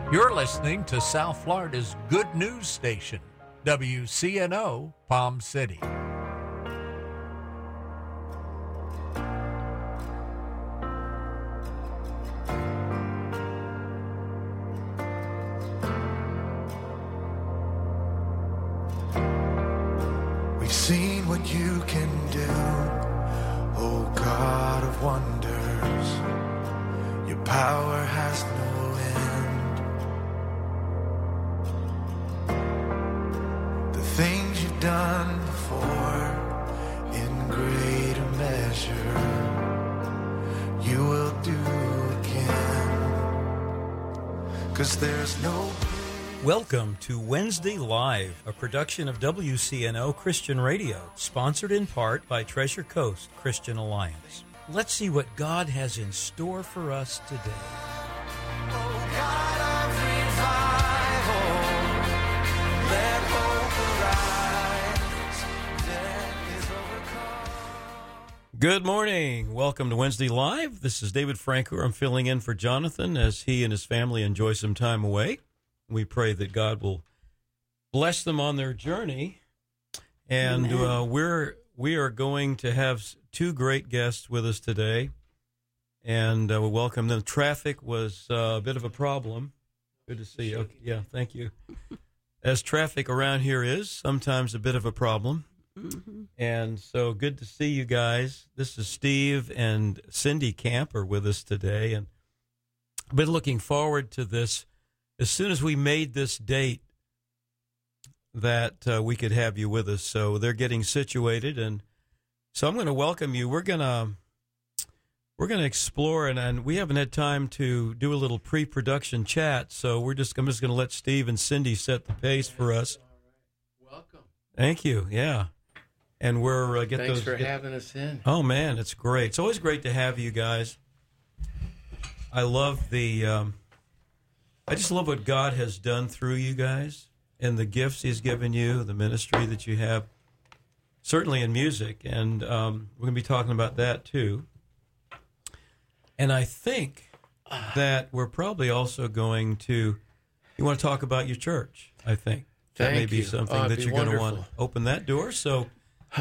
You're listening to South Florida's good news station, WCNO Palm City. We've seen what you can do, oh God of wonders. Your power has no end. The things you've done before, in greater measure, you will do again. 'Cause there's no... Welcome to Wednesday Live, a production of WCNO Christian Radio, sponsored in part by Treasure Coast Christian Alliance. Let's see what God has in store for us today. Oh God of revival, let hope arise, death is overcome. Good morning. Welcome to Wednesday Live. This is David Franco. I'm filling in for Jonathan as he and his family enjoy some time away. We pray that God will bless them on their journey. And we are going to have two great guests with us today, and we welcome them. Traffic was a bit of a problem. Good to see you. Okay, yeah, thank you. As traffic around here is sometimes a bit of a problem. Mm-hmm. And so good to see you guys. This is Steve and Cindy Camper with us today, and I've been looking forward to this. As soon as we made this date that we could have you with us, so they're getting situated, and so I'm going to welcome you. We're going to explore, and we haven't had time to do a little pre-production chat, so I'm just going to let Steve and Cindy set the pace for us. Welcome. Thank you. Yeah, and we're Thanks for having us in. Oh man, it's great. It's always great to have you guys. I love I just love what God has done through you guys and the gifts He's given you, the ministry that you have, certainly in music. And we're going to be talking about that too. And I think that we're probably also going to, you want to talk about your church, I think. That may be something that you're going to want to open that door. So,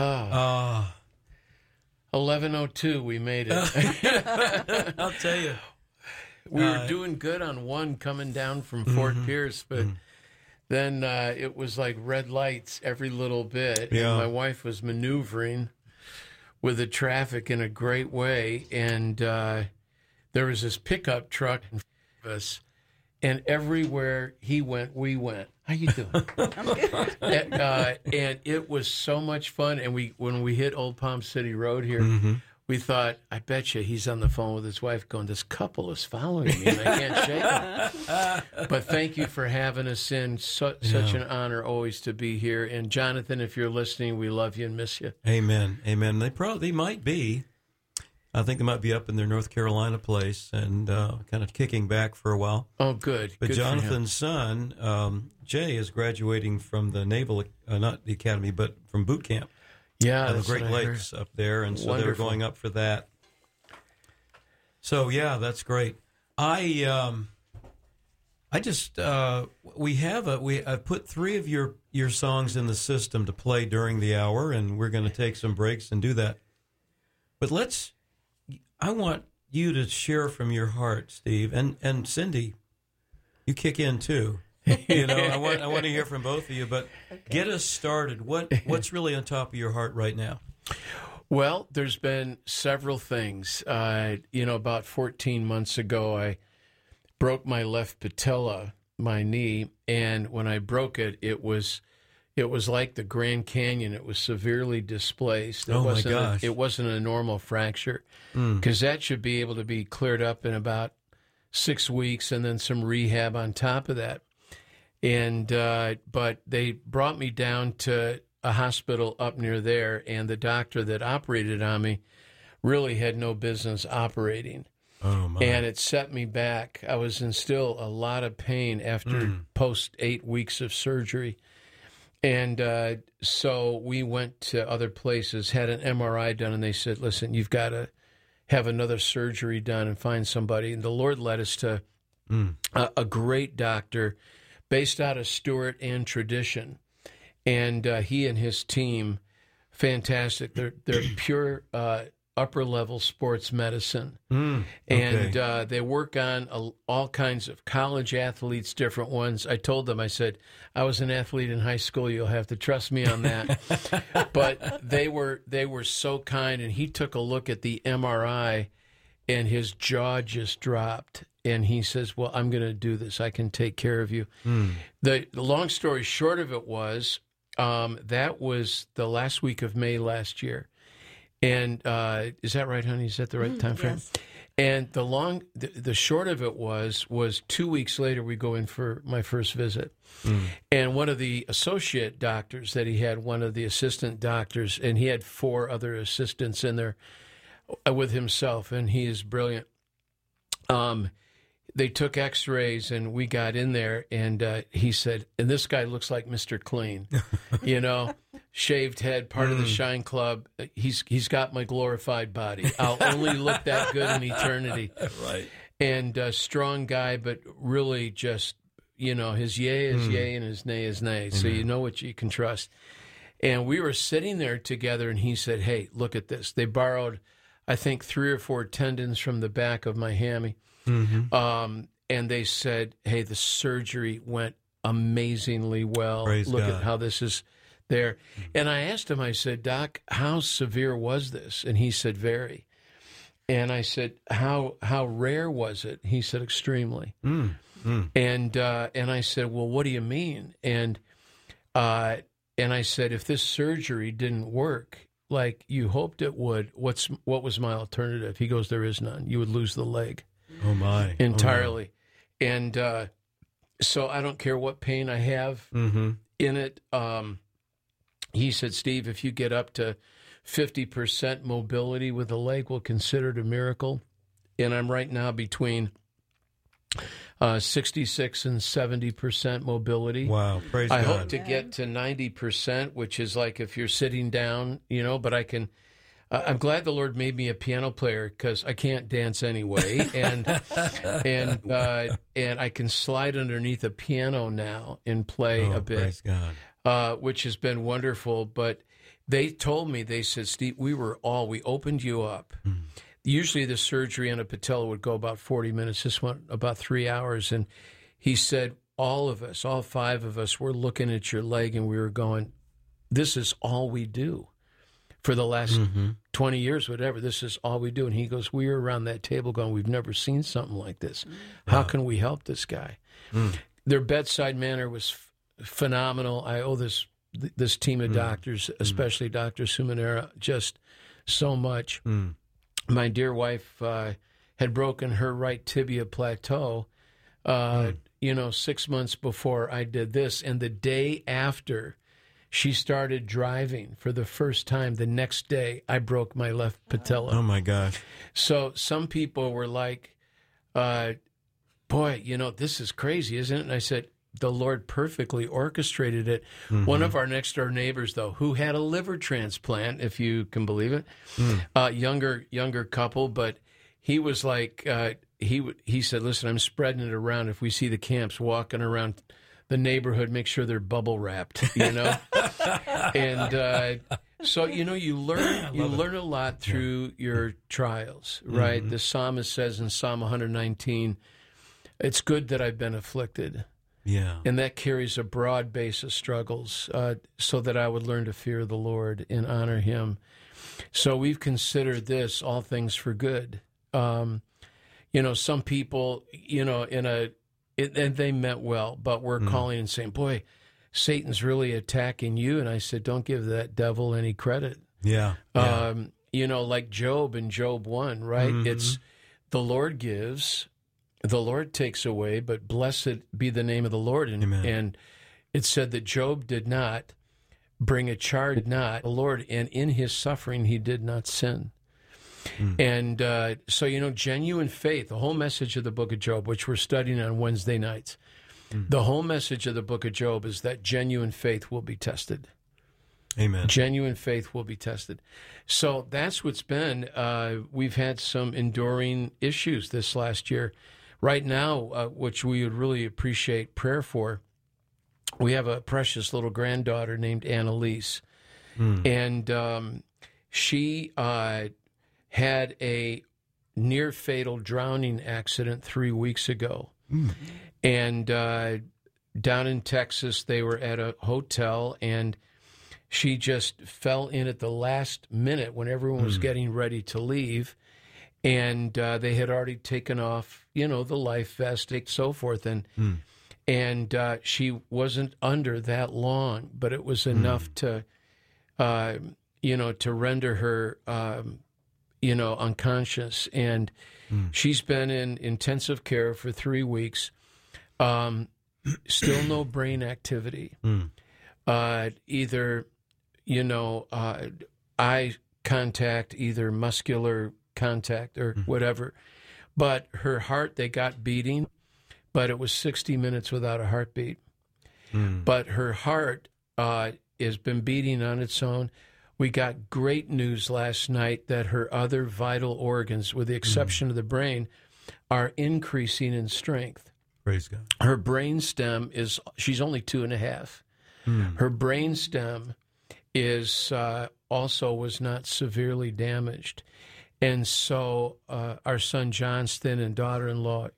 11:02, we made it. I'll tell you. We were doing good on one coming down from Fort Pierce, but then it was like red lights every little bit. Yeah. And my wife was maneuvering with the traffic in a great way, and there was this pickup truck in front of us, and everywhere he went, we went. How you doing? I'm good. And it was so much fun. And when we hit Old Palm City Road here, we thought, I bet you he's on the phone with his wife going, this couple is following me, and I can't shake them. But thank you for having us in. Such an honor always to be here. And Jonathan, if you're listening, we love you and miss you. Amen. Amen. They might be. I think they might be up in their North Carolina place and kind of kicking back for a while. Oh, good. But good Jonathan's son, Jay, is graduating from the Naval, not the Academy, but from boot camp. Yeah, the Great Lakes up there, and so Wonderful. they're going up for that. So yeah, that's great. I've put 3 of your songs in the system to play during the hour, and we're going to take some breaks and do that. But I want you to share from your heart, Steve, and Cindy. You kick in too. I want to hear from both of you, but get us started. What's really on top of your heart right now? Well, there's been several things. About 14 months ago, I broke my left patella, my knee, and when I broke it, it was like the Grand Canyon. It was severely displaced. My gosh! It wasn't a normal fracture, because that should be able to be cleared up in about 6 weeks, and then some rehab on top of that. And but they brought me down to a hospital up near there, and the doctor that operated on me really had no business operating. Oh my! And it set me back. I was in still a lot of pain after post 8 weeks of surgery. And so we went to other places, had an MRI done, and they said, listen, you've got to have another surgery done and find somebody. And the Lord led us to a great doctor based out of Stewart and Tradition. And he and his team, fantastic. They're pure upper-level sports medicine. And they work on all kinds of college athletes, different ones. I told them, I said, I was an athlete in high school. You'll have to trust me on that. But they were so kind, and he took a look at the MRI, and his jaw just dropped. And he says, well, I'm going to do this. I can take care of you. The long story short of it was, that was the last week of May last year. And is that right, honey? Is that the right time frame? Yes. And the short of it was 2 weeks later, we go in for my first visit. And one of the associate doctors that he had, one of the assistant doctors, and he had 4 other assistants in there with himself, and he is brilliant. They took x-rays, and we got in there, and he said, and this guy looks like Mr. Clean, shaved head, part of the Shine Club. He's got my glorified body. I'll only look that good in eternity. Right. And strong guy, but really just, his yay is yay and his nay is nay. So you know what you can trust. And we were sitting there together, and he said, hey, look at this. They borrowed, I think, 3 or 4 tendons from the back of my hammy. And they said, hey, the surgery went amazingly well. Praise Look God. at how this is there. And I asked him, I said, Doc, how severe was this? And he said, very. And I said, how rare was it? He said, extremely. And I said, well, what do you mean? And I said, if this surgery didn't work like you hoped it would, what was my alternative? He goes, there is none. You would lose the leg. Oh, my. Entirely. And so I don't care what pain I have in it. He said, Steve, if you get up to 50% mobility with the leg, we'll consider it a miracle. And I'm right now between 66 and 70% mobility. Wow, praise I God. hope to get to 90%, which is like if you're sitting down, but I can... I'm glad the Lord made me a piano player because I can't dance anyway, and I can slide underneath a piano now and play a bit, praise God. Which has been wonderful. But they told me, they said, Steve, we opened you up. Usually the surgery on a patella would go about 40 minutes. This went about 3 hours, and he said, all 5 of us were looking at your leg, and we were going, this is all we do. For the last 20 years, whatever, this is all we do. And he goes, we were around that table going, we've never seen something like this. How can we help this guy? Their bedside manner was phenomenal. I owe this team of doctors, especially Dr. Sumanera, just so much. My dear wife had broken her right tibia plateau, 6 months before I did this. And the day after she started driving for the first time, the next day, I broke my left patella. Oh, my gosh. So some people were like, boy, this is crazy, isn't it? And I said, the Lord perfectly orchestrated it. One of our next-door neighbors, though, who had a liver transplant, if you can believe it, younger couple, but he was like, he said, listen, I'm spreading it around. If we see the camps walking around the neighborhood, make sure they're bubble wrapped, and so you learn a lot through your trials, right? The psalmist says in Psalm 119, "It's good that I've been afflicted." Yeah, and that carries a broad base of struggles, so that I would learn to fear the Lord and honor Him. So we've considered this all things for good. Some people, and they meant well, but we're calling and saying, boy, Satan's really attacking you. And I said, don't give that devil any credit. Yeah. Like Job in Job 1, right? It's the Lord gives, the Lord takes away, but blessed be the name of the Lord. And it said that Job did not bring a charge, the Lord, and in his suffering, he did not sin. And so, genuine faith, the whole message of the book of Job, which we're studying on Wednesday nights, the whole message of the book of Job is that genuine faith will be tested. Amen. Genuine faith will be tested. So that's what's been. We've had some enduring issues this last year. right now, which we would really appreciate prayer for, we have a precious little granddaughter named Annalise. And she had a near-fatal drowning accident 3 weeks ago. And down in Texas, they were at a hotel, and she just fell in at the last minute when everyone was getting ready to leave. And they had already taken off, the life vest, and so forth. And she wasn't under that long, but it was enough to, to render her, unconscious. And she's been in intensive care for 3 weeks. Still no brain activity. Either, eye contact, either muscular contact or whatever. But her heart, they got beating, but it was 60 minutes without a heartbeat. But her heart has been beating on its own. We got great news last night that her other vital organs, with the exception of the brain, are increasing in strength. Praise God. Her brain stem she's only 2.5. Her brain stem was not severely damaged. And so our son Johnston and daughter-in-law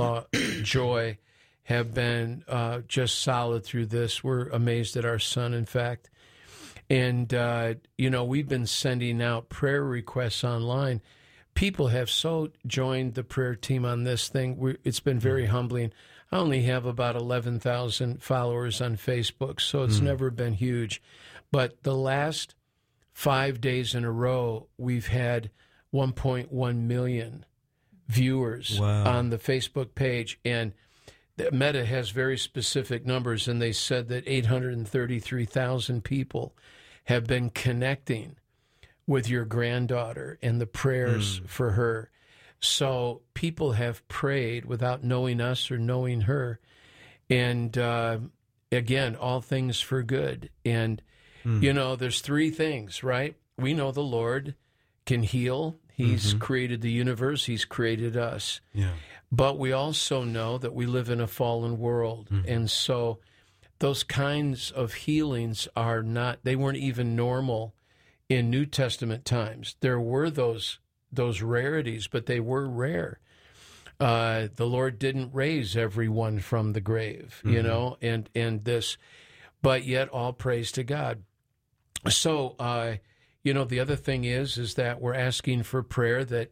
Joy have been just solid through this. We're amazed at our son, in fact. And, we've been sending out prayer requests online. People have so joined the prayer team on this thing. It's been very humbling. I only have about 11,000 followers on Facebook, so it's never been huge. But the last 5 days in a row, we've had 1.1 million viewers on the Facebook page. And Meta has very specific numbers, and they said that 833,000 people have been connecting with your granddaughter and the prayers for her. So people have prayed without knowing us or knowing her. And again, all things for good. And, there's three things, right? We know the Lord can heal. He's created the universe. He's created us. Yeah. But we also know that we live in a fallen world. And so those kinds of healings they weren't even normal in New Testament times. There were those rarities, but they were rare. The Lord didn't raise everyone from the grave, and this, but yet all praise to God. So, the other thing is that we're asking for prayer that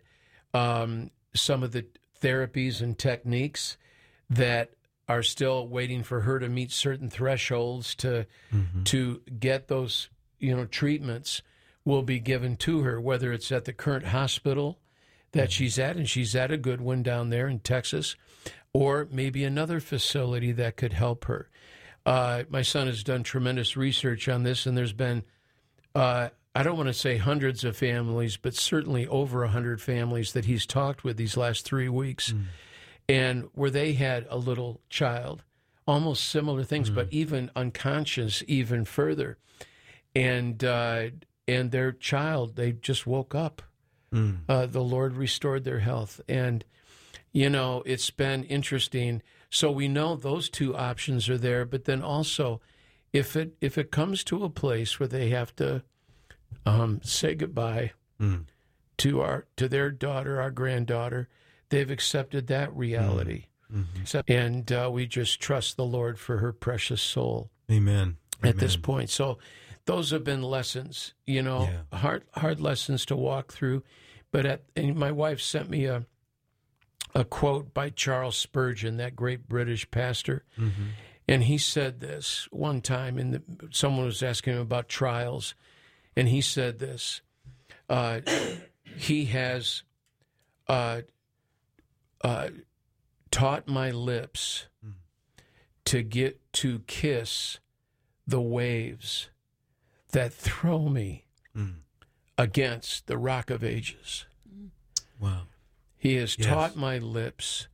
some of the therapies and techniques that are still waiting for her to meet certain thresholds to get those, treatments will be given to her, whether it's at the current hospital that she's at, and she's at a good one down there in Texas, or maybe another facility that could help her. My son has done tremendous research on this, and there's been, I don't want to say hundreds of families, but certainly over 100 families that he's talked with these last 3 weeks, and where they had a little child, almost similar things, but even unconscious, even further. And their child, they just woke up. The Lord restored their health. And, it's been interesting. So we know those two options are there, but then also if it comes to a place where they have to say goodbye to their daughter, our granddaughter, they've accepted that reality. And we just trust the Lord for her precious soul. Amen. At this point. So those have been lessons, hard lessons to walk through. But and my wife sent me a quote by Charles Spurgeon, that great British pastor. And he said this one time, and someone was asking him about trials. And he said this, he has taught my lips to kiss the waves that throw me against the rock of ages. Wow. He has taught my lips,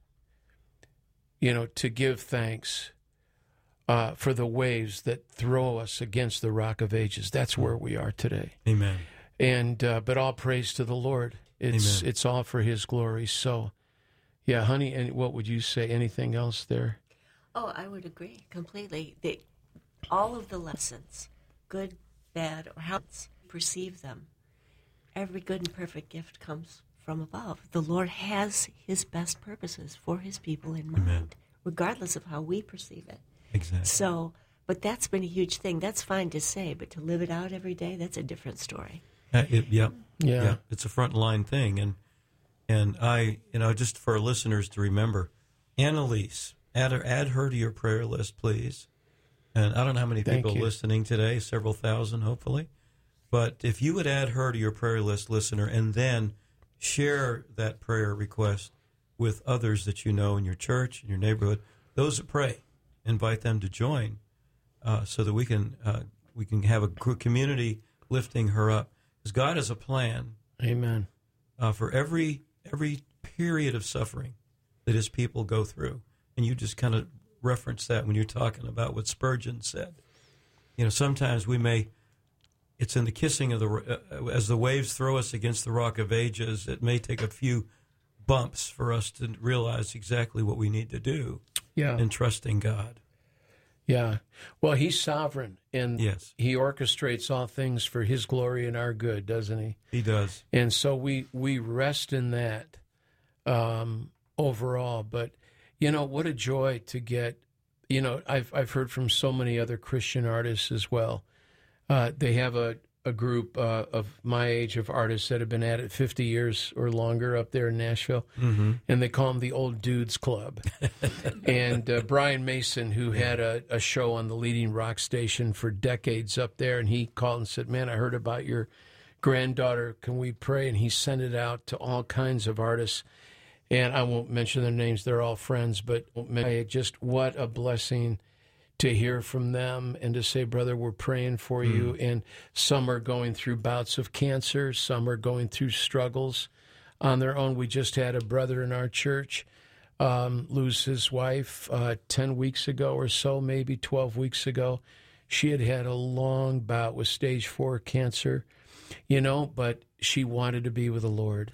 to give thanks for the waves that throw us against the rock of ages. That's where we are today. Amen. And but all praise to the Lord. It's all for His glory. So, Yeah, honey, and what would you say? Anything else there? Oh, I would agree completely. All of the lessons, good, bad, or how we perceive them, every good and perfect gift comes from above. The Lord has his best purposes for his people in mind, Amen. regardless of how we perceive it. Exactly. So, but that's been a huge thing. That's fine to say, but to live it out every day, that's a different story. Yeah. Yeah. It's a frontline thing, and I, just for our listeners to remember, Annalise, add her to your prayer list, please. And I don't know how many Thank people you. listening today, several thousand, hopefully. But if you would add her to your prayer list, listener, and then share that prayer request with others that you know in your church, in your neighborhood, those that pray, invite them to join, so that we can have a community lifting her up. Because God has a plan. Amen. For every period of suffering that his people go through. And you just kind of reference that when you're talking about what Spurgeon said. Sometimes it's in the kissing of as the waves throw us against the rock of ages, it may take a few bumps for us to realize exactly what we need to do in trusting God. Yeah. Well, he's sovereign, and Yes. he orchestrates all things for his glory and our good, doesn't he? He does. And so we rest in that overall. But, what a joy to get, I've heard from so many other Christian artists as well. They have a group of my age of artists that have been at it 50 years or longer up there in Nashville, and they call them the Old Dudes Club. And Brian Mason, who had a show on the leading rock station for decades up there, and he called and said, "Man, I heard about your granddaughter. Can we pray?" And he sent it out to all kinds of artists. And I won't mention their names; they're all friends. But just what a blessing to hear from them and to say, "Brother, we're praying for you." And some are going through bouts of cancer. Some are going through struggles on their own. We just had a brother in our church lose his wife 10 weeks ago or so, maybe 12 weeks ago. She had a long bout with stage 4 cancer, but she wanted to be with the Lord.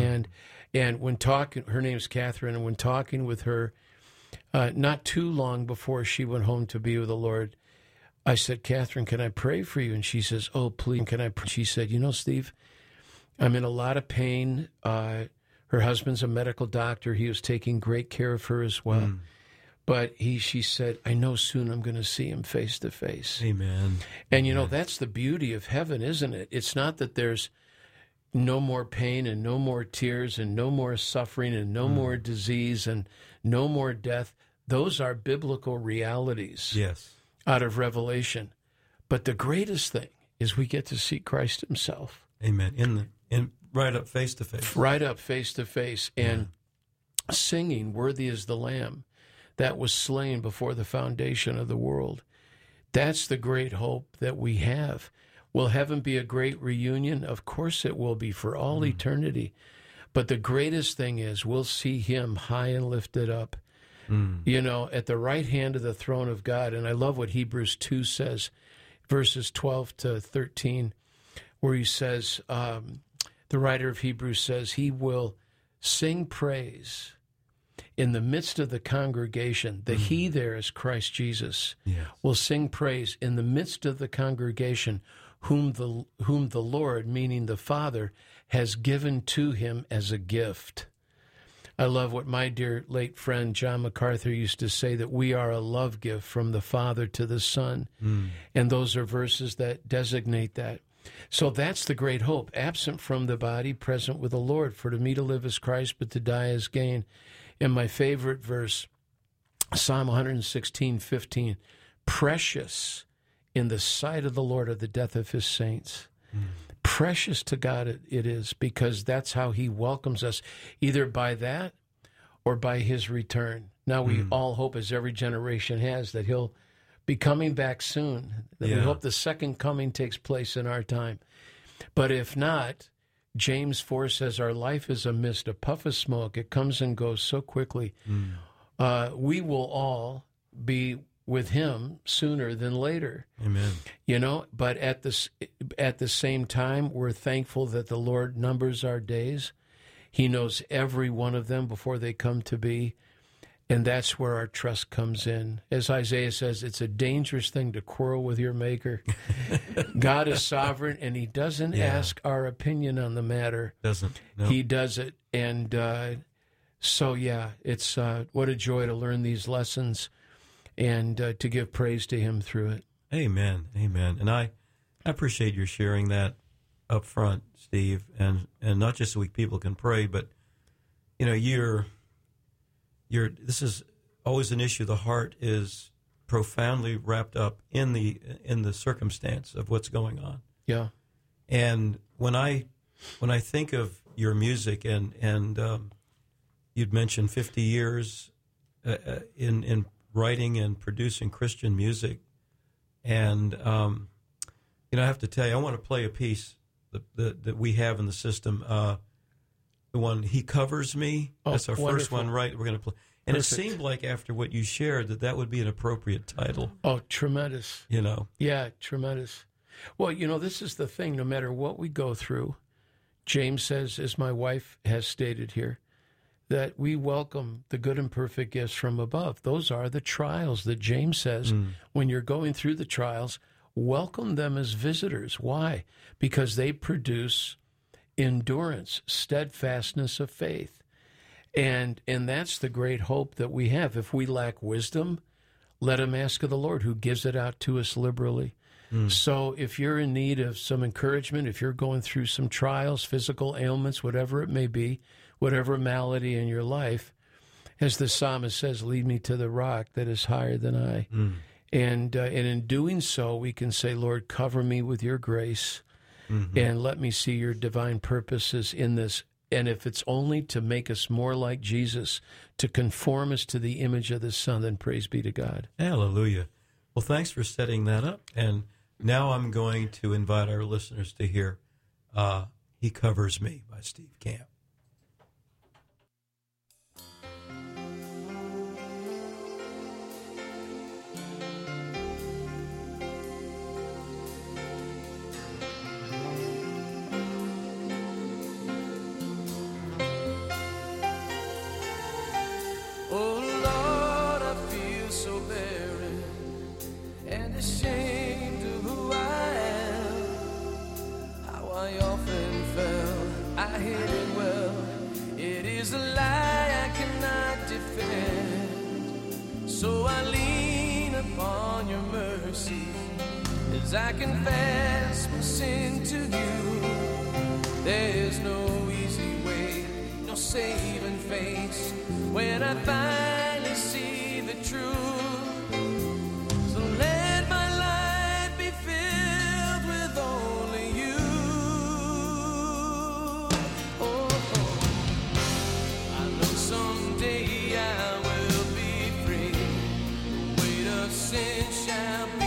And when talking, her name's Catherine, and when talking with her, not too long before she went home to be with the Lord, I said, "Catherine, can I pray for you?" And she says, "Oh, please, can I pray?" She said, "Steve, I'm in a lot of pain." Her husband's a medical doctor. He was taking great care of her as well. But she said, "I know soon I'm going to see him face to face." Amen. And, that's the beauty of heaven, isn't it? It's not that there's no more pain and no more tears and no more suffering and no more disease and no more death. Those are biblical realities. Yes. Out of Revelation. But the greatest thing is we get to see Christ himself. Amen. In right up face to face. Right up face to face. And singing, "Worthy is the Lamb that was slain before the foundation of the world." That's the great hope that we have. Will heaven be a great reunion? Of course it will be for all eternity. But the greatest thing is we'll see him high and lifted up, at the right hand of the throne of God. And I love what Hebrews 2 says, verses 12 to 13, where he says, the writer of Hebrews says, he will sing praise in the midst of the congregation. The he there is Christ Jesus. Yes. Will sing praise in the midst of the congregation, whom the Lord, meaning the Father, has given to him as a gift. I love what my dear late friend John MacArthur used to say, that we are a love gift from the Father to the Son. And those are verses that designate that. So that's the great hope. Absent from the body, present with the Lord. For to me to live is Christ, but to die is gain. And my favorite verse, Psalm 116:15, precious in the sight of the Lord are the death of his saints. Precious to God it is, because that's how he welcomes us, either by that or by his return. Now we all hope, as every generation has, that he'll be coming back soon. That we hope the second coming takes place in our time. But if not, James 4 says our life is a mist, a puff of smoke. It comes and goes so quickly. We will all be with him sooner than later. Amen. But at the same time, we're thankful that the Lord numbers our days. He knows every one of them before they come to be. And that's where our trust comes in. As Isaiah says, it's a dangerous thing to quarrel with your Maker. God is sovereign, and He doesn't ask our opinion on the matter. Doesn't. No. He does it. And it's what a joy to learn these lessons and to give praise to Him through it. Amen. Amen. And I appreciate your sharing that up front, Steve, and not just so people can pray, but, this is always an issue. The heart is profoundly wrapped up in the circumstance of what's going on. Yeah. And when I think of your music and you'd mentioned 50 years in writing and producing Christian music, and I have to tell you, I want to play a piece that we have in the system. The one, He Covers Me. That's our wonderful. First one, right? We're going to play. And Perfect. It seemed like after what you shared that would be an appropriate title. Oh, tremendous. Yeah, tremendous. Well, this is the thing. No matter what we go through, James says, as my wife has stated here, that we welcome the good and perfect gifts from above. Those are the trials that James says. When you're going through the trials, welcome them as visitors. Why? Because they produce endurance, steadfastness of faith. And that's the great hope that we have. If we lack wisdom, let him ask of the Lord, who gives it out to us liberally. So if you're in need of some encouragement, if you're going through some trials, physical ailments, whatever it may be, whatever malady in your life, as the psalmist says, lead me to the rock that is higher than I. And in doing so, we can say, Lord, cover me with your grace. And let me see your divine purposes in this. And if it's only to make us more like Jesus, to conform us to the image of the Son, then praise be to God. Hallelujah. Well, thanks for setting that up. And now I'm going to invite our listeners to hear He Covers Me by Steve Camp. I confess my sin to you. There's no easy way, no saving face when I finally see the truth. So let my life be filled with only you. I know someday I will be free. The weight of sin shall be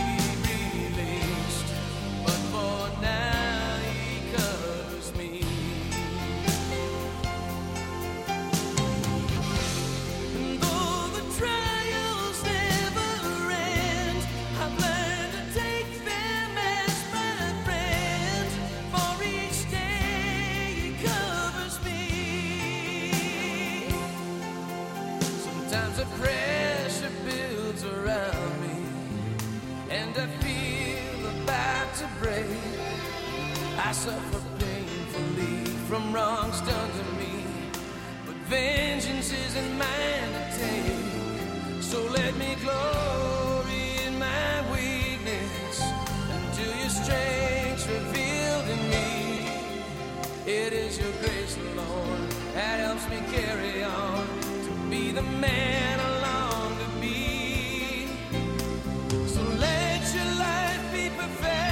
I suffer painfully from wrongs done to me, but vengeance isn't mine to take. So let me glory in my weakness until your strength's revealed in me. It is your grace, Lord, that helps me carry on to be the man I long to be. So let your life be perfect.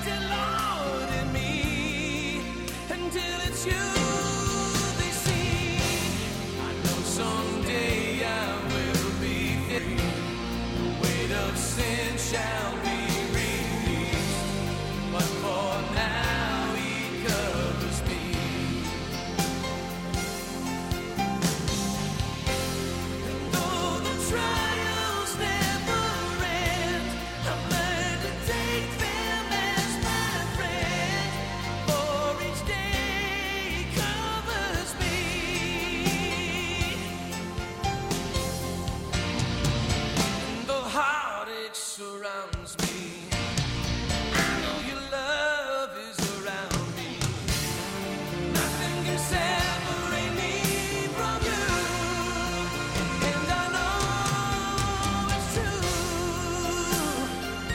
You they see. I know someday I will be free. The weight of sin shall be released, but for now He covers me. And though the trials never end, I've learned to take them as my friend. For each day covers me. which surrounds me. I know your love is around me. Nothing can separate me from you. And I know it's true.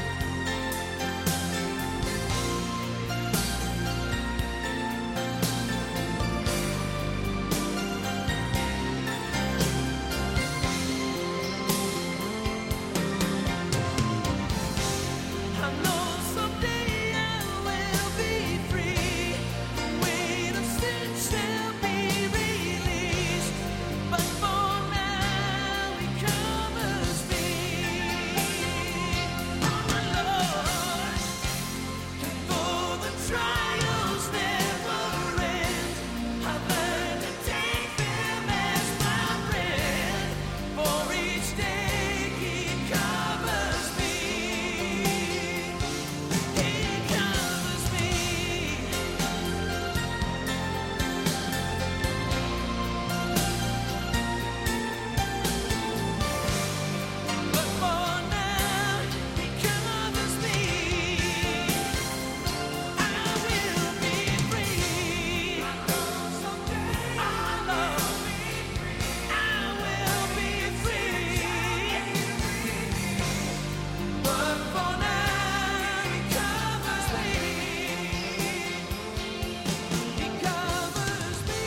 I know someday I will be free. The weight of sin shall be released. But for now, He covers me. Oh, my Lord. And though the trials never end, I've learned to take them as my friend. For each day He covers me. He covers me. But for now, He covers me. I will be free. I know I will be free. But for now, He covers me. He covers me.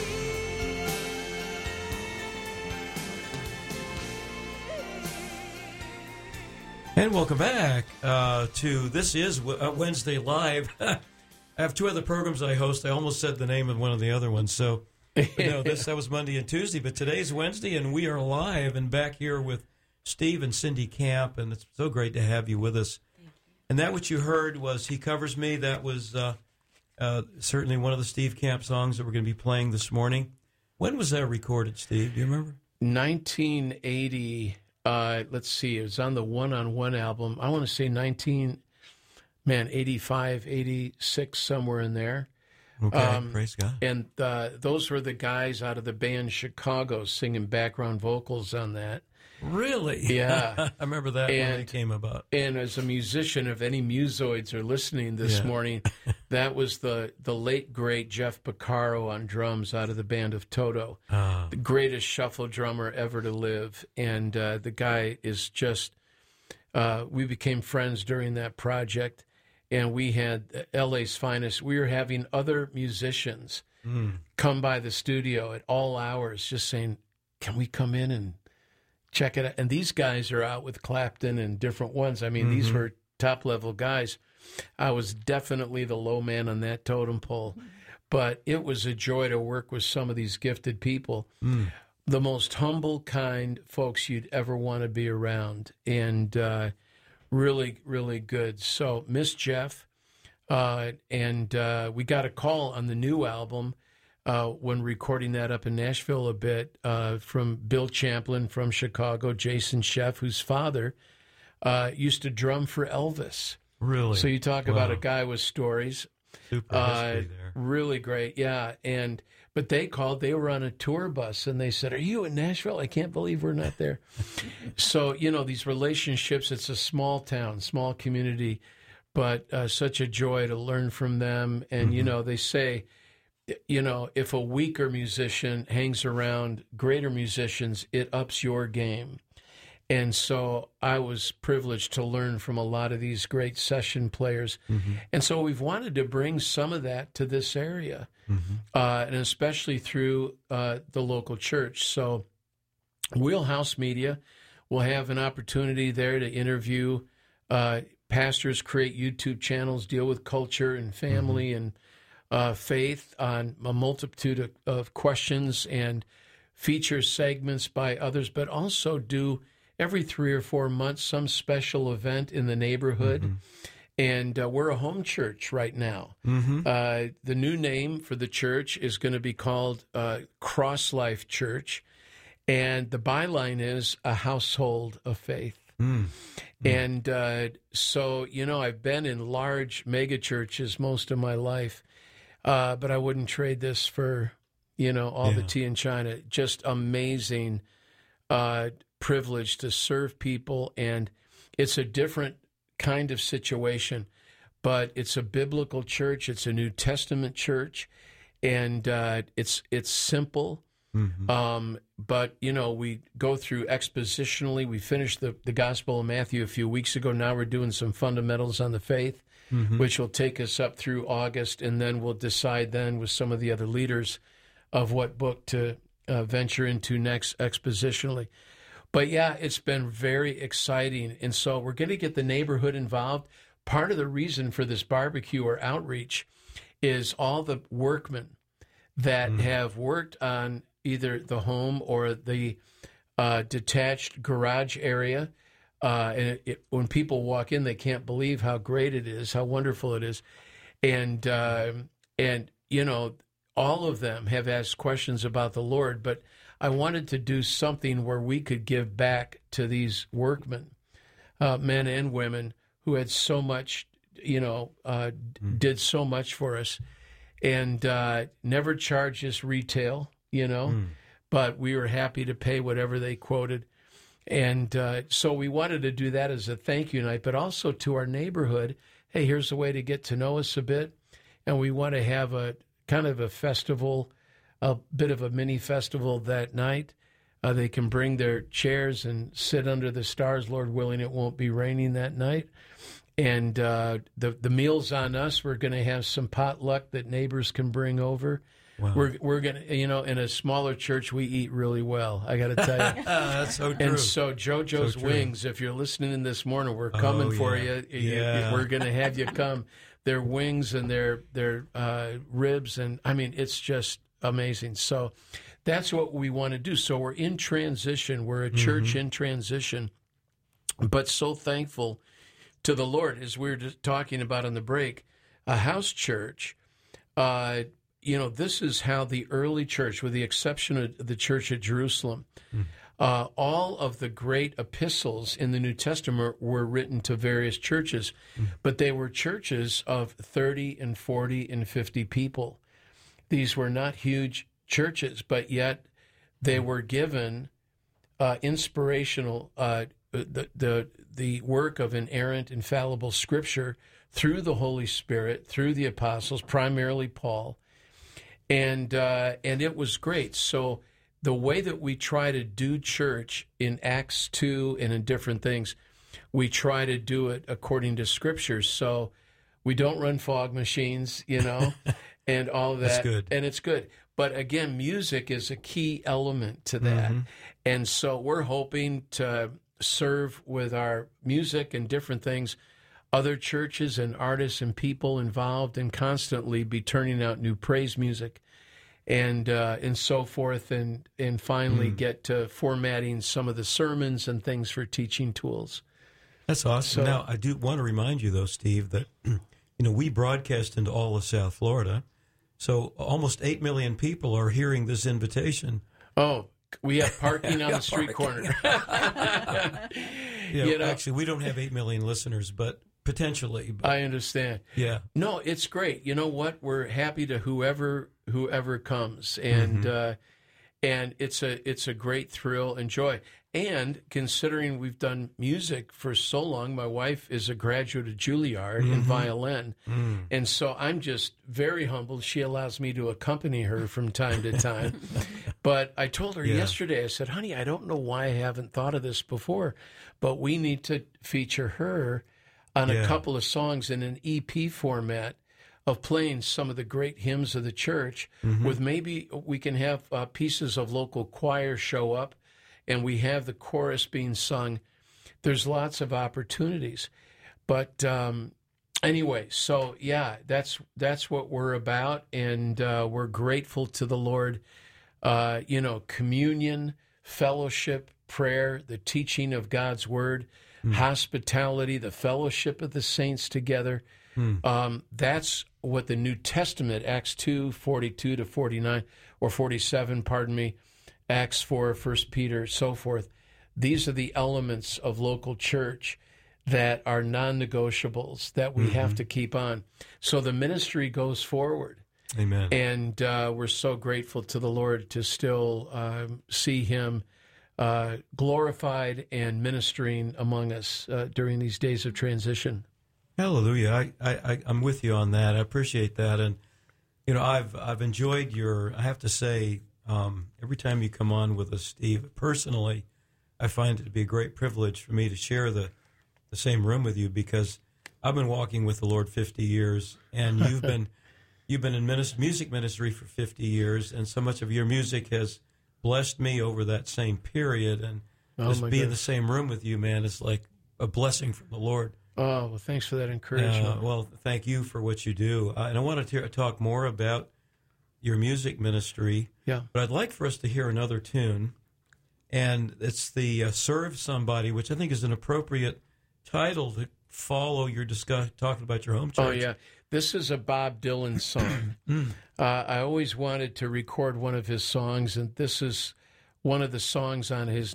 And welcome back to This Is Wednesday Live. I have two other programs I host. I almost said the name of one of the other ones. So, but no, that was Monday and Tuesday. But today's Wednesday, and we are live and back here with Steve and Cindy Camp. And it's so great to have you with us. And that what you heard was He Covers Me. That was certainly one of the Steve Camp songs that we're going to be playing this morning. When was that recorded, Steve? Do you remember? 1980. Let's see. It was on the One-on-One album. I want to say 85, 86, somewhere in there. Okay, praise God. And those were the guys out of the band Chicago singing background vocals on that. Really? Yeah. I remember that when And- it came about. And as a musician, if any musoids are listening this morning, that was the late, great Jeff Porcaro on drums out of the band of Toto. The greatest shuffle drummer ever to live. And the guy is just, we became friends during that project. And we had LA's finest. We were having other musicians come by the studio at all hours just saying, can we come in and check it out? And these guys are out with Clapton and different ones. I mean, these were top-level guys. I was definitely the low man on that totem pole. But it was a joy to work with some of these gifted people. The most humble, kind folks you'd ever want to be around. And really, really good. So, Miss Jeff, and we got a call on the new album when recording that up in Nashville a bit from Bill Champlin from Chicago, Jason Sheff, whose father used to drum for Elvis. Really? So you talk about a guy with stories. Super history there. Really great, yeah. But they called. They were on a tour bus, and they said, "Are you in Nashville? I can't believe we're not there." So these relationships. It's a small town, small community, but such a joy to learn from them. And they say, if a weaker musician hangs around greater musicians, it ups your game. And so I was privileged to learn from a lot of these great session players. And so we've wanted to bring some of that to this area, and especially through the local church. So Wheelhouse Media will have an opportunity there to interview pastors, create YouTube channels, deal with culture and family and faith on a multitude of questions, and feature segments by others, but also do every 3 or 4 months some special event in the neighborhood. And we're a home church right now. The new name for the church is going to be called Cross Life Church, and the byline is a household of faith. And so, I've been in large mega churches most of my life, but I wouldn't trade this for, all the tea in China. Just amazing privilege to serve people. And it's a different kind of situation, but it's a biblical church. It's a New Testament church, and it's simple. Mm-hmm. But, we go through expositionally. We finished the Gospel of Matthew a few weeks ago. Now we're doing some fundamentals on the faith, which will take us up through August, and then we'll decide then with some of the other leaders of what book to venture into next expositionally. But, yeah, it's been very exciting, and so we're going to get the neighborhood involved. Part of the reason for this barbecue or outreach is all the workmen that have worked on either the home or the detached garage area. And when people walk in, they can't believe how great it is, how wonderful it is. And all of them have asked questions about the Lord, but I wanted to do something where we could give back to these workmen, men and women, who had so much, did so much for us, and never charged us retail, but we were happy to pay whatever they quoted. And so we wanted to do that as a thank you night, but also to our neighborhood. Hey, here's a way to get to know us a bit. And we want to have a kind of a festival, a bit of a mini festival that night. They can bring their chairs and sit under the stars. Lord willing, it won't be raining that night. And the meal's on us. We're going to have some potluck that neighbors can bring over. Wow. We're going to, in a smaller church, we eat really well, I got to tell you. That's so true. And so JoJo's Wings, if you're listening in this morning, we're coming for you. Yeah. We're going to have you come. Their wings and their ribs, and I mean, it's just amazing. So that's what we want to do. So we're in transition. We're a church in transition, but so thankful to the Lord, as we were just talking about on the break, a house church. This is how the early church, with the exception of the church at Jerusalem, all of the great epistles in the New Testament were written to various churches, but they were churches of 30 and 40 and 50 people. These were not huge churches, but yet they were given inspirational, the work of inerrant, infallible Scripture through the Holy Spirit, through the apostles, primarily Paul, and it was great. So the way that we try to do church in Acts 2 and in different things, we try to do it according to Scripture. So we don't run fog machines, and all of that. That's good. And it's good. But again, music is a key element to that. And so we're hoping to serve with our music and different things, other churches and artists and people involved, and constantly be turning out new praise music and so forth, and finally get to formatting some of the sermons and things for teaching tools. That's awesome. Now, I do want to remind you, though, Steve, that we broadcast into all of South Florida, so almost 8 million people are hearing this invitation. Oh, we have parking on the street corner. Actually, we don't have 8 million listeners, but potentially. But, I understand. Yeah. No, it's great. You know what? We're happy to whoever comes, and it's a great thrill and joy. And considering we've done music for so long, my wife is a graduate of Juilliard in violin, and so I'm just very humbled. She allows me to accompany her from time to time. But I told her yesterday, I said, honey, I don't know why I haven't thought of this before, but we need to feature her on a couple of songs in an EP format of playing some of the great hymns of the church, with maybe we can have pieces of local choir show up, and we have the chorus being sung. There's lots of opportunities. But anyway, so that's what we're about, and we're grateful to the Lord. Communion, fellowship, prayer, the teaching of God's word, hospitality, the fellowship of the saints together. That's what the New Testament, Acts 2, 42 to 49, or 47, pardon me, Acts 4, 1 Peter, so forth. These are the elements of local church that are non-negotiables that we have to keep on. So the ministry goes forward. Amen. And we're so grateful to the Lord to still see him glorified and ministering among us during these days of transition. Hallelujah. I'm with you on that. I appreciate that. And, you know, I've enjoyed I have to say, every time you come on with us, Steve, personally, I find it to be a great privilege for me to share the same room with you, because I've been walking with the Lord 50 years, and you've been in music ministry for 50 years, and so much of your music has blessed me over that same period. And just being in the same room with you, man, is like a blessing from the Lord. Oh, well, thanks for that encouragement. Well, thank you for what you do. And I wanted to talk more about your music ministry. Yeah. But I'd like for us to hear another tune, and it's the Serve Somebody, which I think is an appropriate title to follow your talking about your home church. Oh, yeah. This is a Bob Dylan song. I always wanted to record one of his songs, and this is one of the songs on his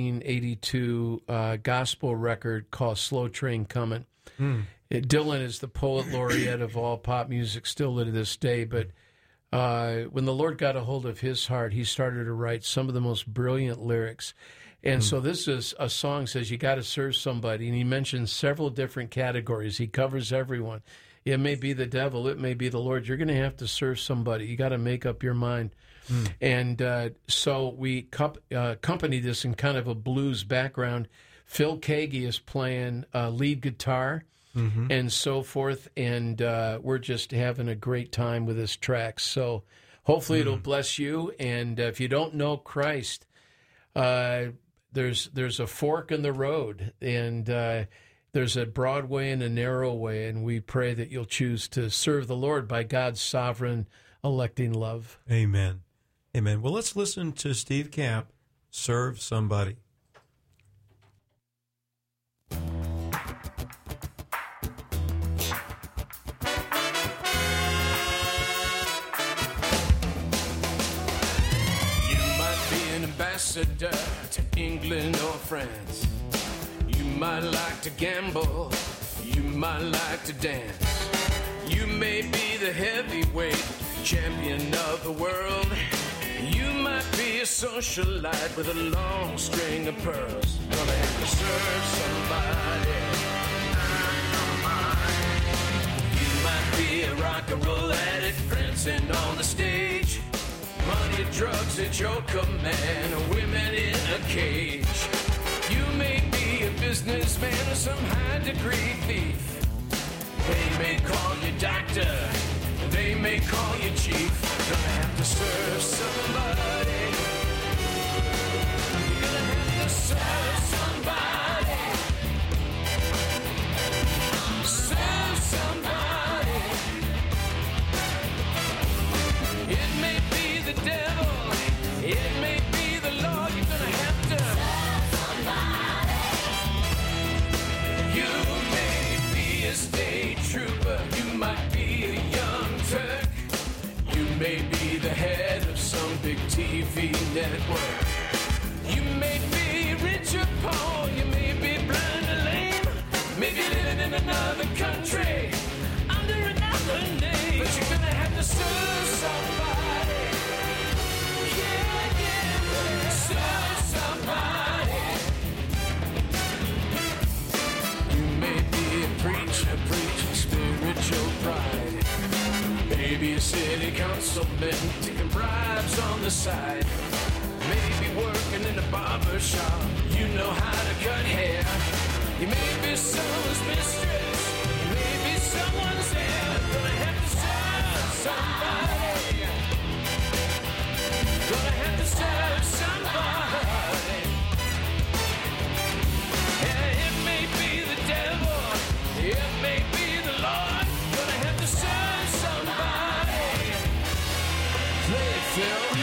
1982 gospel record called Slow Train Comin'. Dylan is the poet laureate of all pop music still to this day, but when the Lord got a hold of his heart, he started to write some of the most brilliant lyrics. And so this is a song says you got to serve somebody, and he mentions several different categories. He covers everyone. It may be the devil, it may be the Lord. You're going to have to serve somebody. You got to make up your mind. And so we accompany this in kind of a blues background. Phil Kagi is playing lead guitar and so forth, and we're just having a great time with this track. So hopefully it'll bless you. And if you don't know Christ, there's a fork in the road, and there's a broad way and a narrow way, and we pray that you'll choose to serve the Lord by God's sovereign electing love. Amen. Amen. Well, let's listen to Steve Camp, Serve Somebody. Ambassador to England or France. You might like to gamble, you might like to dance. You may be the heavyweight champion of the world. You might be a socialite with a long string of pearls. Gonna have to serve somebody. You might be a rock and roll addict prancing on the stage. Money, drugs at your command, or women in a cage. You may be a businessman or some high-degree thief. They may call you doctor, they may call you chief. Gonna have to serve somebody. You're gonna have to serve somebody. Serve somebody. It may be the devil, it may be the Lord. You're gonna have to serve somebody. You may be a state trooper, you might be a young Turk. You may be the head of some big TV network. You may be rich or poor, you may be blind or lame. Maybe living in another country under another name. But you're gonna have to serve somebody. Yeah, yeah, serve somebody. You may be a preacher, preaching spiritual pride. Maybe a city councilman taking bribes on the side. Maybe working in a barber shop, you know how to cut hair. You may be someone's mistress, you may be someone's heir. Gonna have to serve somebody. Gonna have to serve somebody. Yeah, it may be the devil, it may be the Lord. Gonna have to serve somebody. Play it, Phil.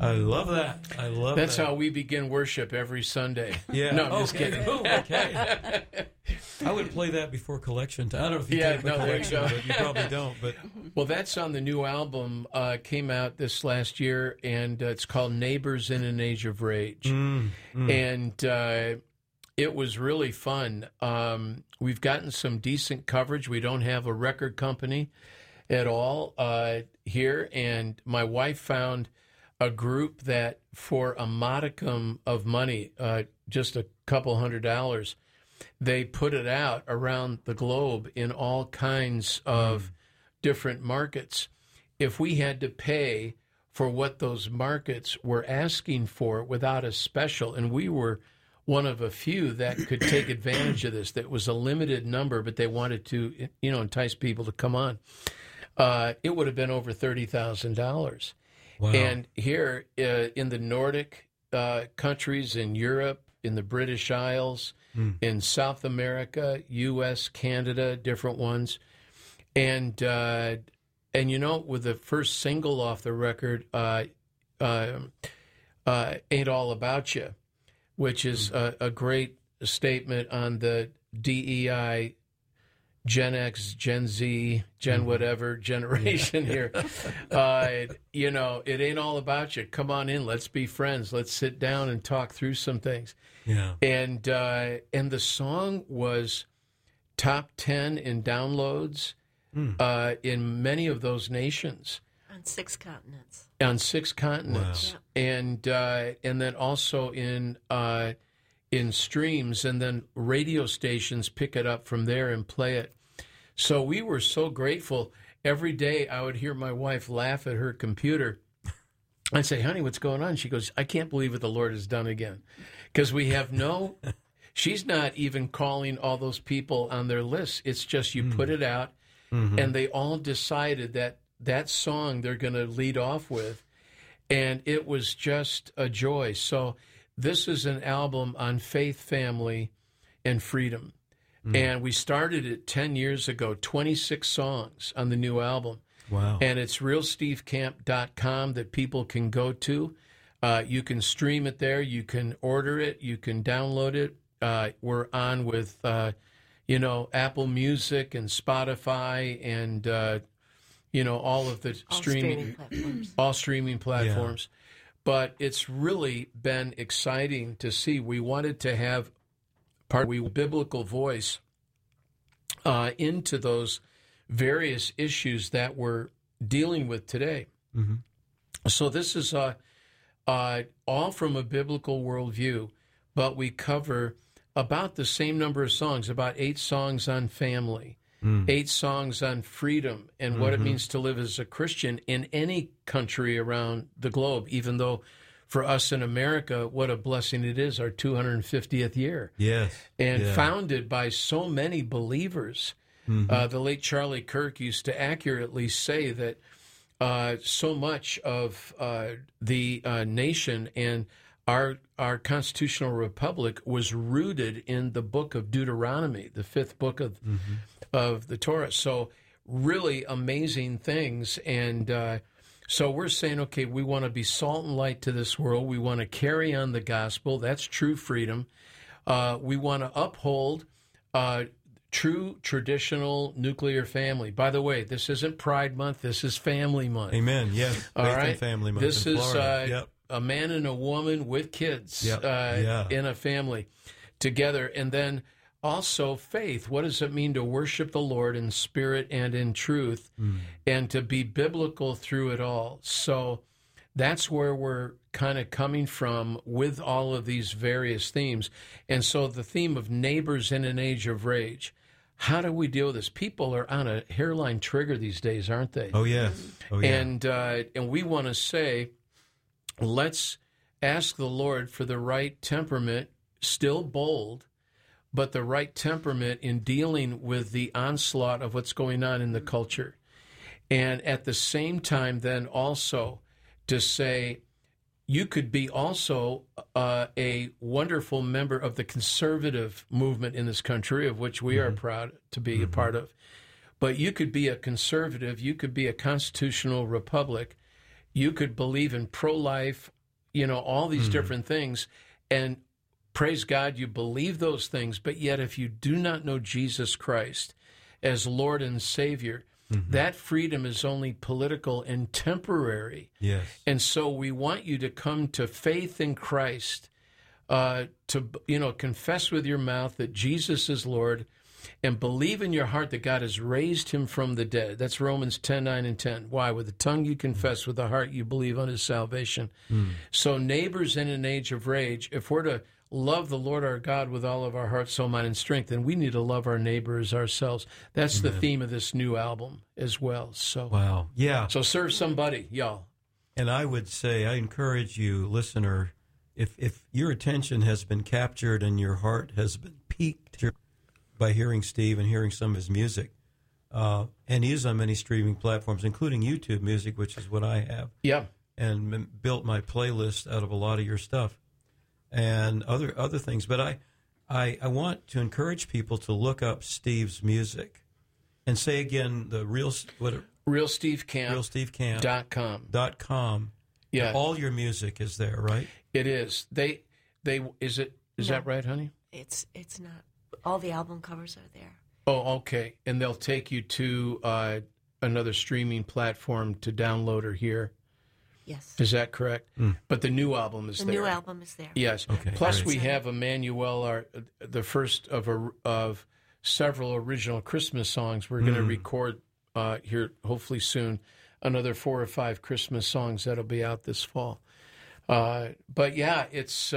I love that. I love That's that. how we begin worship every Sunday. Yeah. No, I'm just Okay. kidding. Cool. Okay. I would play that before collection time. I don't know if you Yeah, take the no, there you collection, go. but you probably don't. But Well, that's on the new album. Came out this last year, and it's called Neighbors in an Age of Rage. And it was really fun. We've gotten some decent coverage. We don't have a record company at all here, and my wife found a group that for a modicum of money, just a couple $100, they put it out around the globe in all kinds of different markets. If we had to pay for what those markets were asking for without a special, and we were one of a few that could take advantage of this, that was a limited number, but they wanted to, entice people to come on, it would have been over $30,000. wow. And here in the Nordic countries, in Europe, in the British Isles, in South America, U.S., Canada, different ones. And with the first single off the record, Ain't All About You, which is a great statement on the DEI, Gen X, Gen Z, Gen whatever generation here. It ain't all about you. Come on in. Let's be friends. Let's sit down and talk through some things. Yeah. And the song was top 10 in downloads in many of those nations. On 6 continents. On 6 continents. Wow. And then also in streams, and then radio stations pick it up from there and play it. So we were so grateful. Every day I would hear my wife laugh at her computer. I'd say, honey, what's going on? She goes, I can't believe what the Lord has done again. Because we have she's not even calling all those people on their list. It's just you put it out, and they all decided that song they're going to lead off with. And it was just a joy. So this is an album on faith, family, and freedom. And we started it 10 years ago, 26 songs on the new album. Wow. And it's realstevecamp.com that people can go to. You can stream it there. You can order it. You can download it. We're on with, Apple Music and Spotify and, all of the streaming platforms. all streaming platforms. But it's really been exciting to see. We wanted to have biblical voice into those various issues that we're dealing with today. So this is all from a biblical worldview, but we cover about the same number of songs, about 8 songs on family, 8 songs on freedom and what it means to live as a Christian in any country around the globe, even though for us in America, what a blessing it is, our 250th year. Yes. And founded by so many believers. The late Charlie Kirk used to accurately say that so much of the nation and our constitutional republic was rooted in the book of Deuteronomy, the 5th book of the Torah. So really amazing things. And so we're saying, okay, we want to be salt and light to this world. We want to carry on the gospel. That's true freedom. We want to uphold true traditional nuclear family. By the way, this isn't Pride Month. This is Family Month. Amen. Yes. All Faith right. and Family Month This in is Florida. a man and a woman with kids Yeah. in a family together. And then also faith. What does it mean to worship the Lord in spirit and in truth and to be biblical through it all? So that's where we're kind of coming from with all of these various themes. And so the theme of neighbors in an age of rage. How do we deal with this? People are on a hairline trigger these days, aren't they? Oh, yes. Oh, yeah. And we want to say, let's ask the Lord for the right temperament, still bold, but the right temperament in dealing with the onslaught of what's going on in the culture. And at the same time, then also to say, you could be also a wonderful member of the conservative movement in this country, of which we are proud to be a part of. But you could be a conservative, you could be a constitutional republic, you could believe in pro-life all these different things. And praise God, you believe those things. But yet, if you do not know Jesus Christ as Lord and Savior, that freedom is only political and temporary. Yes. And so we want you to come to faith in Christ, to confess with your mouth that Jesus is Lord, and believe in your heart that God has raised him from the dead. That's Romans 10:9 and 10. Why? With the tongue you confess, with the heart you believe unto salvation. So neighbors in an age of rage, if we're to love the Lord our God with all of our heart, soul, mind, and strength, then we need to love our neighbors ourselves. That's the theme of this new album as well. So Wow. Yeah. So serve somebody, y'all. And I would say, I encourage you, listener, if your attention has been captured and your heart has been piqued by hearing Steve and hearing some of his music, and he is on many streaming platforms, including YouTube Music, which is what I have. Yeah. And built my playlist out of a lot of your stuff and other things. But I want to encourage people to look up Steve's music and say again the RealSteveCamp.com. .com. Yeah. All your music is there, right? It is. Is that right, honey? It's not. All the album covers are there. Oh, okay. And they'll take you to another streaming platform to download or hear. Yes. Is that correct? But the new album is The there. new album is there. Yes. Okay, Plus, great. we have Emmanuel, the first of several original Christmas songs. We're going to record here, hopefully soon, another 4 or 5 Christmas songs that'll be out this fall. But yeah, it's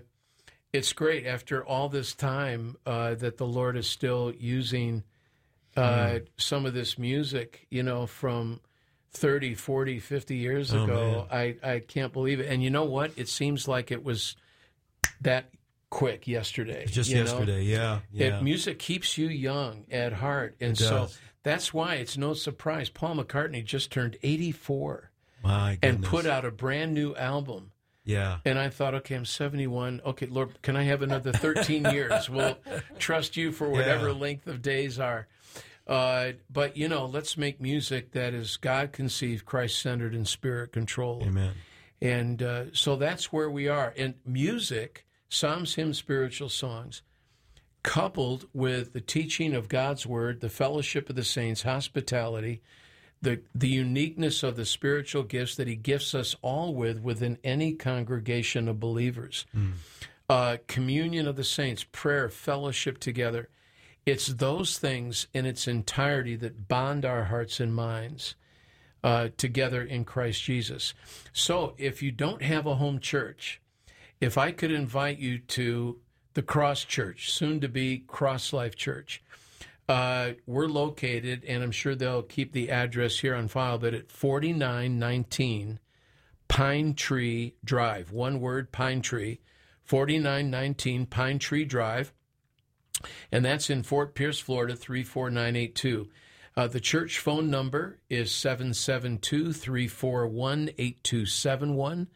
great after all this time that the Lord is still using some of this music, from 30, 40, 50 years ago. I can't believe it. And you know what? It seems like it was that quick yesterday. Just yesterday, yeah. Music keeps you young at heart. And so that's why it's no surprise. Paul McCartney just turned 84 My and goodness. put out a brand new album. Yeah. And I thought, okay, I'm 71. Okay, Lord, can I have another 13 years? We'll trust you for whatever length of days are. But, let's make music that is God-conceived, Christ-centered, and Spirit-controlled. Amen. And so that's where we are. And music, psalms, hymns, spiritual songs, coupled with the teaching of God's Word, the fellowship of the saints, hospitality, the uniqueness of the spiritual gifts that he gifts us all with within any congregation of believers, communion of the saints, prayer, fellowship together. It's those things in its entirety that bond our hearts and minds together in Christ Jesus. So if you don't have a home church, if I could invite you to the Cross Church, soon to be Cross Life Church, we're located, and I'm sure they'll keep the address here on file, but at 4919 Pine Tree Drive. One word, Pine Tree. 4919 Pine Tree Drive. And that's in Fort Pierce, Florida, 34982. The church phone number is 772-341-8271.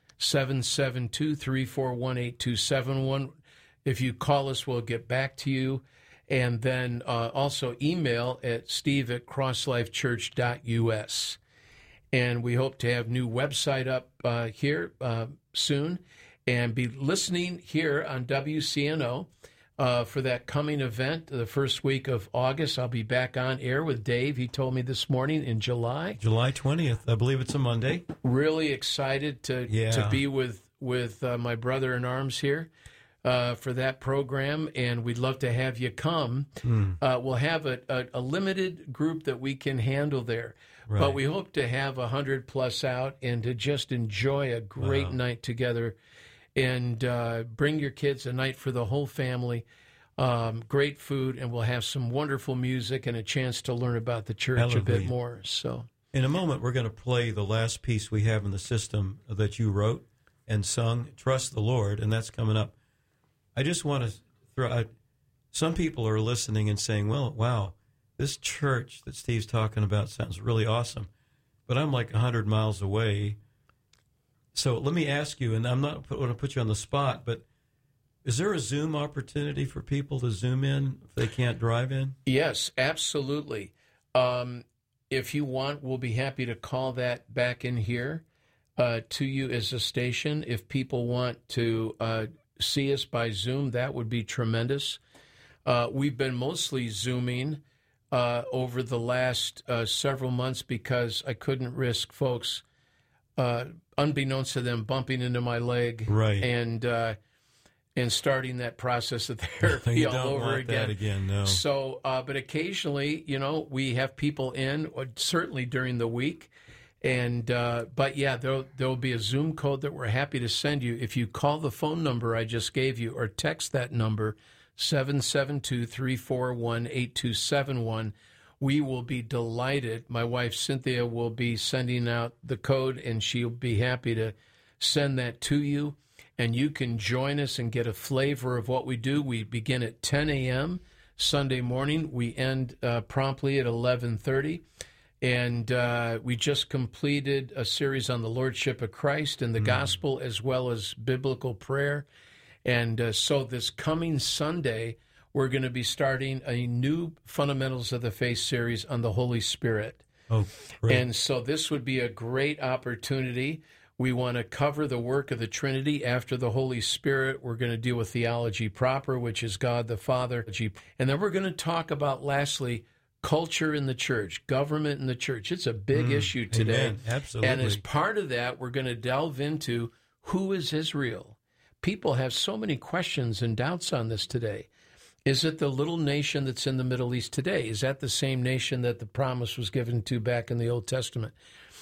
772-341-8271. If you call us, we'll get back to you. And then also email at steve@crosslifechurch.us. And we hope to have new website up here soon and be listening here on WCNO for that coming event the first week of August. I'll be back on air with Dave. He told me this morning in July. July 20th. I believe it's a Monday. Really excited to be with my brother in arms here. For that program, and we'd love to have you come. We'll have a limited group that we can handle there, but we hope to have 100+ out and to just enjoy a great night together and bring your kids, a night for the whole family, great food, and we'll have some wonderful music and a chance to learn about the church a bit more. So, in a moment, we're going to play the last piece we have in the system that you wrote and sung, Trust the Lord, and that's coming up. I just want to throw out, some people are listening and saying, well, wow, this church that Steve's talking about sounds really awesome, but I'm like 100 miles away. So let me ask you, and I'm not going to put you on the spot, but is there a Zoom opportunity for people to Zoom in if they can't drive in? Yes, absolutely. If you want, we'll be happy to call that back in here. to you as a station. If people want to see us by Zoom, that would be tremendous. We've been mostly Zooming over the last several months because I couldn't risk folks, unbeknownst to them, bumping into my leg, right, and starting that process of therapy you all don't over want again. that again, no. So, but occasionally, we have people in, certainly during the week. And, but yeah, there'll be a Zoom code that we're happy to send you. If you call the phone number I just gave you or text that number, 772-341-8271, we will be delighted. My wife, Cynthia, will be sending out the code, and she'll be happy to send that to you. And you can join us and get a flavor of what we do. We begin at 10 a.m. Sunday morning. We end promptly at 11:30. And we just completed a series on the Lordship of Christ and the gospel, as well as biblical prayer. And so this coming Sunday, we're going to be starting a new Fundamentals of the Faith series on the Holy Spirit. Oh, great. And so this would be a great opportunity. We want to cover the work of the Trinity. After the Holy Spirit, we're going to deal with theology proper, which is God the Father. And then we're going to talk about, lastly, culture in the church, government in the church. It's a big issue today. Amen. Absolutely. And as part of that, we're going to delve into who is Israel. People have so many questions and doubts on this today. Is it the little nation that's in the Middle East today? Is that the same nation that the promise was given to back in the Old Testament?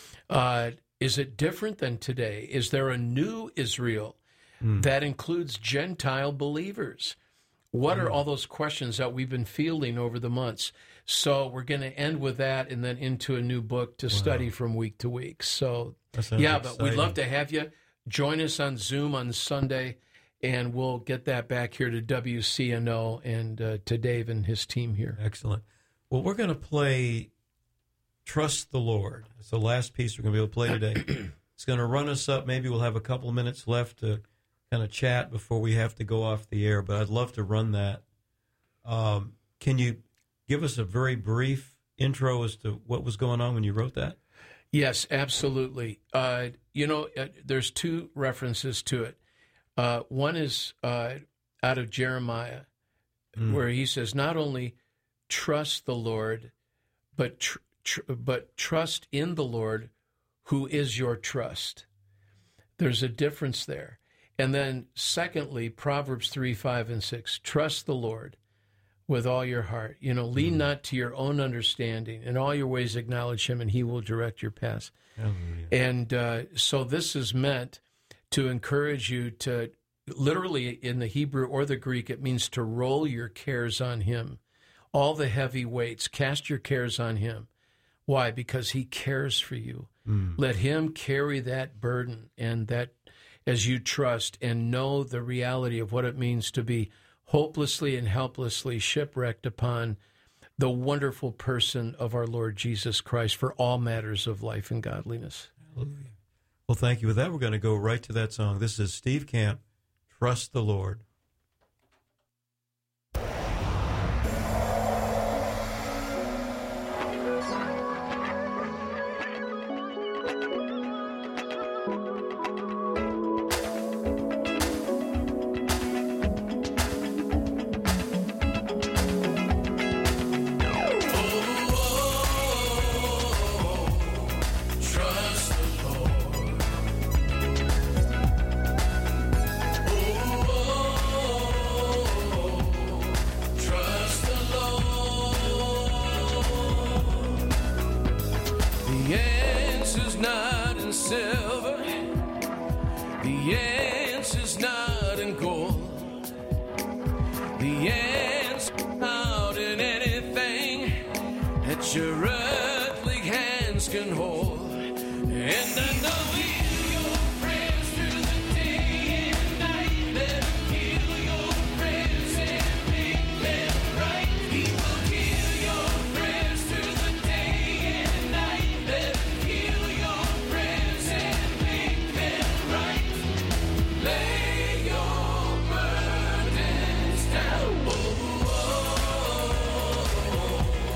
Is it different than today? Is there a new Israel that includes Gentile believers? What are all those questions that we've been fielding over the months? So we're going to end with that and then into a new book to study from week to week. So, yeah, exciting. but we'd love to have you join us on Zoom on Sunday, and we'll get that back here to WCNO and to Dave and his team here. Excellent. Well, we're going to play Trust the Lord. It's the last piece we're going to be able to play today. It's going to run us up. Maybe we'll have a couple of minutes left to kind of chat before we have to go off the air, but I'd love to run that. Can you give us a very brief intro as to what was going on when you wrote that? Yes, absolutely. There's two references to it. One is out of Jeremiah, where he says, not only trust the Lord, but trust in the Lord, who is your trust. There's a difference there. And then secondly, Proverbs 3, 5, and 6, trust the Lord with all your heart. Lean not to your own understanding. In all your ways acknowledge him, and he will direct your paths. And so this is meant to encourage you to, literally in the Hebrew or the Greek, it means to roll your cares on him. All the heavy weights, cast your cares on him. Why? Because he cares for you. Let him carry that burden, and that as you trust and know the reality of what it means to be hopelessly and helplessly shipwrecked upon the wonderful person of our Lord Jesus Christ for all matters of life and godliness. Hallelujah. Well, thank you. With that, we're going to go right to that song. This is Steve Camp, Trust the Lord.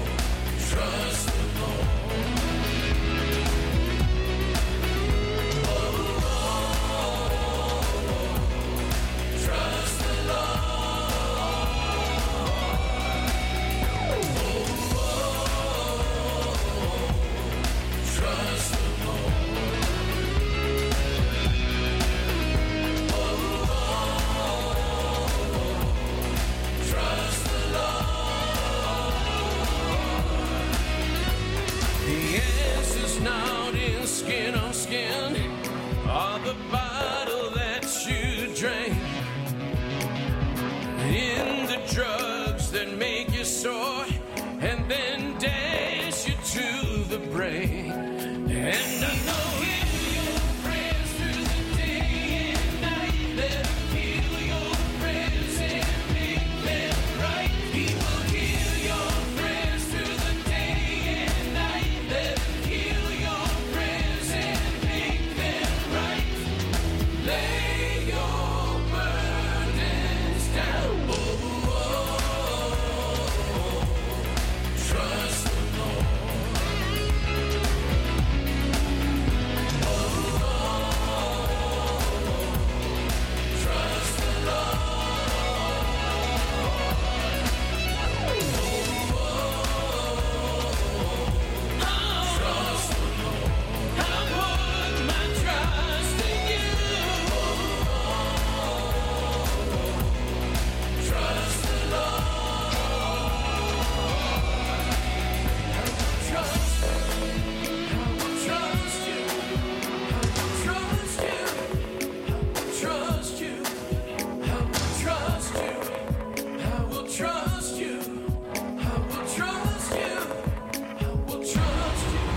Trust the Lord. skin on skin, or the bottle that you drank, in the drugs that make you sore and then dash you to the brain. And I know your prayers through the day and night, let him heal your prayers and make them right. He will heal your prayers through the day and night, let him heal your prayers and make them right. Lay your burdens down. Trust the Lord. Trust the Lord. I put my trust in you. Trust the Trust you. Trust you. Trust you. I will trust you. I will trust you. I will trust you. I will trust you.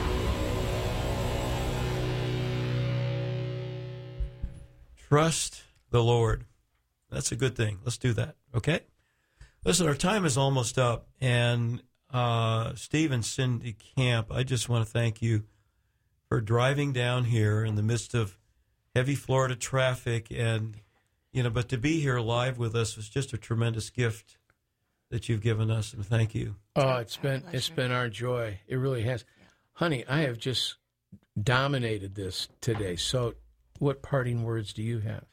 Trust the Lord. That's a good thing. Let's do that, okay? Listen, our time is almost up, and Steve and Cindy Camp, I just want to thank you for driving down here in the midst of heavy Florida traffic, and but to be here live with us was just a tremendous gift that you've given us, and thank you. Oh, it's been our joy. It really has. Honey, I have just dominated this today. So what parting words do you have?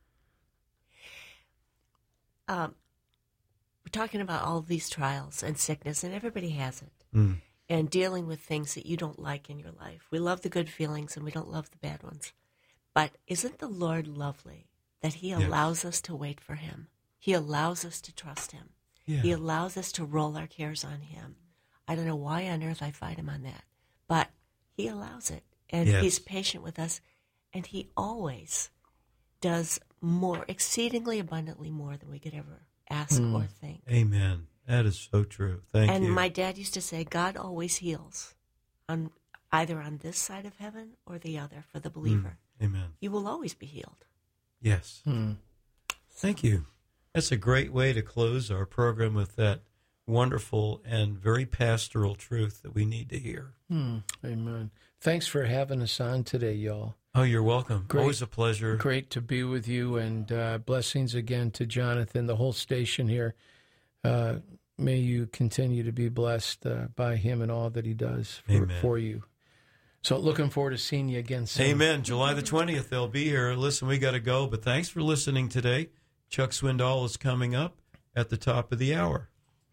We're talking about all of these trials and sickness, and everybody has it. Mm. And dealing with things that you don't like in your life. We love the good feelings, and we don't love the bad ones. But isn't the Lord lovely that he allows us to wait for him? He allows us to trust him. Yeah. He allows us to roll our cares on him. I don't know why on earth I fight him on that, but he allows it. And he's patient with us, and he always does more, exceedingly abundantly more than we could ever ask or think. Amen. That is so true. Thank you. And my dad used to say, God always heals, either on this side of heaven or the other for the believer. Amen. You will always be healed. Yes. Thank you. That's a great way to close our program with that wonderful and very pastoral truth that we need to hear. Amen. Thanks for having us on today, y'all. Oh, you're welcome. Great. Always a pleasure. Great to be with you, and blessings again to Jonathan, the whole station here. May you continue to be blessed by him and all that he does for you. So looking forward to seeing you again soon. Amen. July the 20th, they'll be here. Listen, we got to go, but thanks for listening today. Chuck Swindoll is coming up at the top of the hour.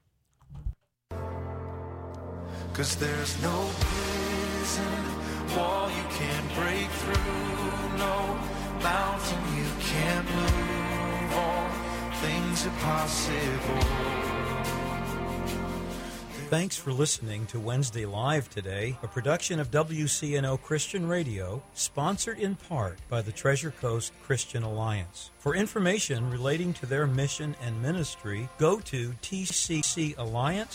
'Cause there's no prison wall you can't break through, no mountain you can't move, all things are possible. Thanks for listening to Wednesday Live today, a production of WCNO Christian Radio, sponsored in part by the Treasure Coast Christian Alliance. For information relating to their mission and ministry, go to tccalliance.org.